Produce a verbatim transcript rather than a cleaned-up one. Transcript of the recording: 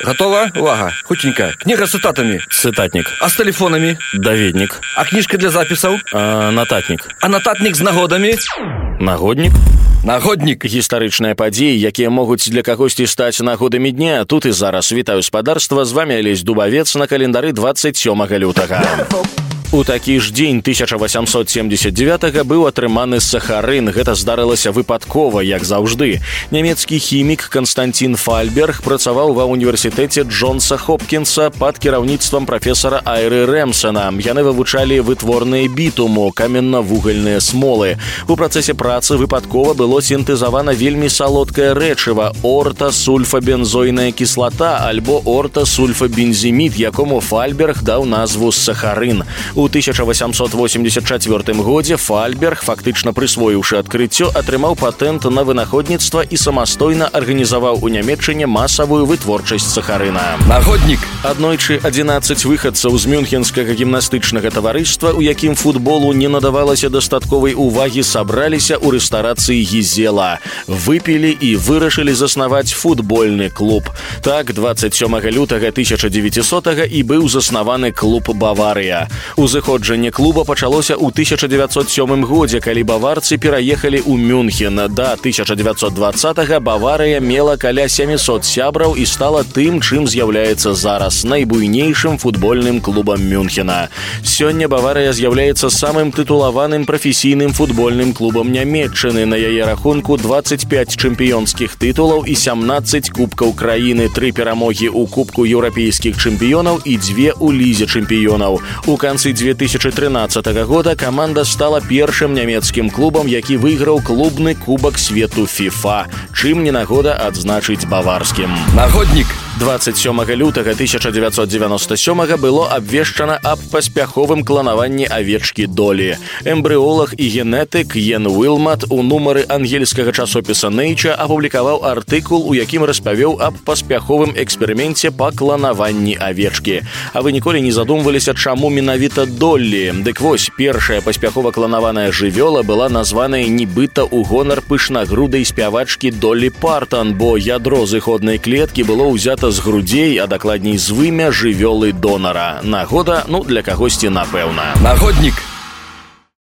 Готова? Увага. Хутенько. Книга с цитатами. Цытатнік. А с телефонами? Даведнік. А книжка для записаў? А, нататнік. А нататнік з нагодамі? Нагоднік. Нагоднік. Гістарычныя падзеі, якія могуць для кагосьці стаць нагодамі дня. Тут і зараз. Вітаю спадарства. З вами Алесь Дубавец на календары двадцать сёмага лютага. У такі ж дзень тысяча восемьсот семьдесят девятого быў атрыманы сахарын. Гэта здарылася выпадкова, як заўжды. Нямецкі хімік Константин Фальберг працаваў ва універсітэце Джонса Хопкінса пад кіраўніцтвам прафесара Айры Рэмсена. Яны вывучалі вытворныя бітуму, каменна-вугальныя смолы. У працэсе працы выпадкова было сінтэзавана вельмі салодкае рэчыва ортасульфабензойная кіслата альбо ортасульфабензімід, якому Фальберг даў назву сахарын. У тысяча восемьсот восемьдесят четвёртым годзе Фальберг, фактычна прысвоіўшы адкрыццё, атрымаў патэнт на вынаходніцтва і самастойна арганізаваў у Нямецчыне масавую вытворчасць сахарына. Нагоднік. Аднойчы адзінаццаць выхадцаў з мюнхенскага гімнастычнага таварыства, у якім футболу не надавалася дастатковай увагі, сабраліся ў рэстарацыі Гізела. Выпілі і вырашылі заснаваць футбольны клуб. Так, двадцать сёмага лютага тысяча девятисотого і быў заснаваны клуб «Баварыя». Узыходжанне клуба пачалося ў тысяча девятьсот сёмым годзе, калі баварцы пераехалі ў Мюнхен. Да тысяча девятьсот двадцатого Баварыя мела каля сямісот сябраў і стала тым, чым з'яўляецца зараз, найбуйнейшым футбольным клубам Мюнхена. Сёння Баварыя з'яўляецца самым тытулаваным прафесійным футбольным клубам Нямецчыны. На яе рахунку двадцать пять чэмпіёнскіх тытулаў і сямнаццаць кубкаў краіны, тры перамогі ў кубку еўрапейскіх чэмпіёнаў і дзве ў лізе чэмпіёнаў. У канцы две тысячи тринадцатого года каманда стала першым нямецкім клубам, які выйграў клубны кубак свету FIFA, чым не нагода адзначыць баварскім. Нагоднік. двадцать сёмага лютага тысяча девятьсот девяносто сёмого было абвешчана аб паспяховым кланаванні авечкі Долі. Эмбрыолаг і генетык Йен Уілмат у нумары ангельскага часопіса Nature апублікаваў артыкул, у якім распавёў аб паспяховым эксперыменце па кланаванні авечкі. А вы ніколі не задумваліся, чаму менавіта Доллі? Дык вось, першая паспяхова кланаваная жывёла была названая нібыта ў гонар пышнагрудай спявачкі Долі Партон, бо ядро зыходнай клеткі было ўзята з грудзей, а дакладней з вымя жывёлы донара. Нагода, ну, для кагосьці напэўна. Нагоднік.